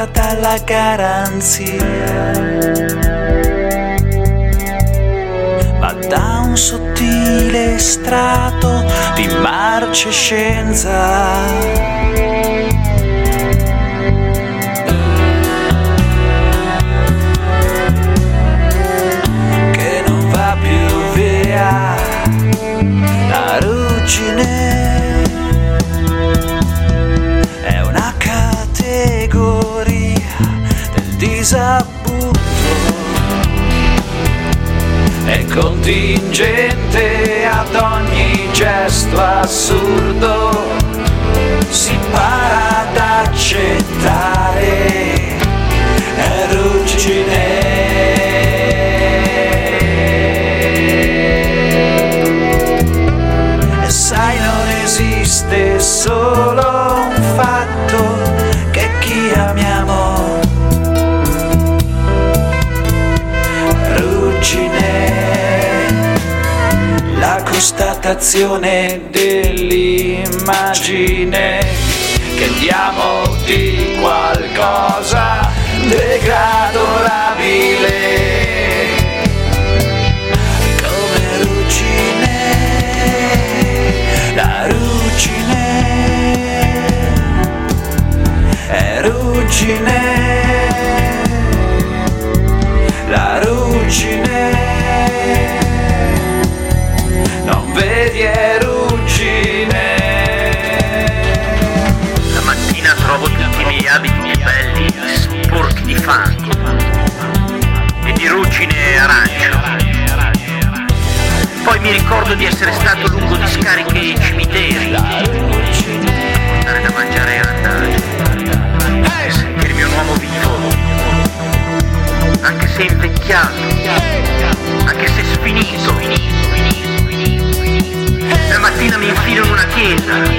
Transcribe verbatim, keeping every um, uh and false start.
dalla garanzia, ma da un sottile strato di marcescenza. La ruggine è una categoria del disabutto, è contingente ad ogni gesto assurdo, si impara ad accettare, è ruggine. Sai, non esiste solo un fatto che chi amiamo, ruggine, la constatazione dell'immagine che diamo di qualcosa degradorabile. La ruggine è ruggine, la ruggine, non vedi è ruggine. La mattina trovo tutti i miei abiti più belli sporchi di fango e di ruggine arancio. Poi mi ricordo di essere stato lungo discariche e cimiteri, portare da mangiare e andare, e sentirmi un uomo vivo, anche se invecchiato, anche se sfinito. La mattina mi infilo in una chiesa,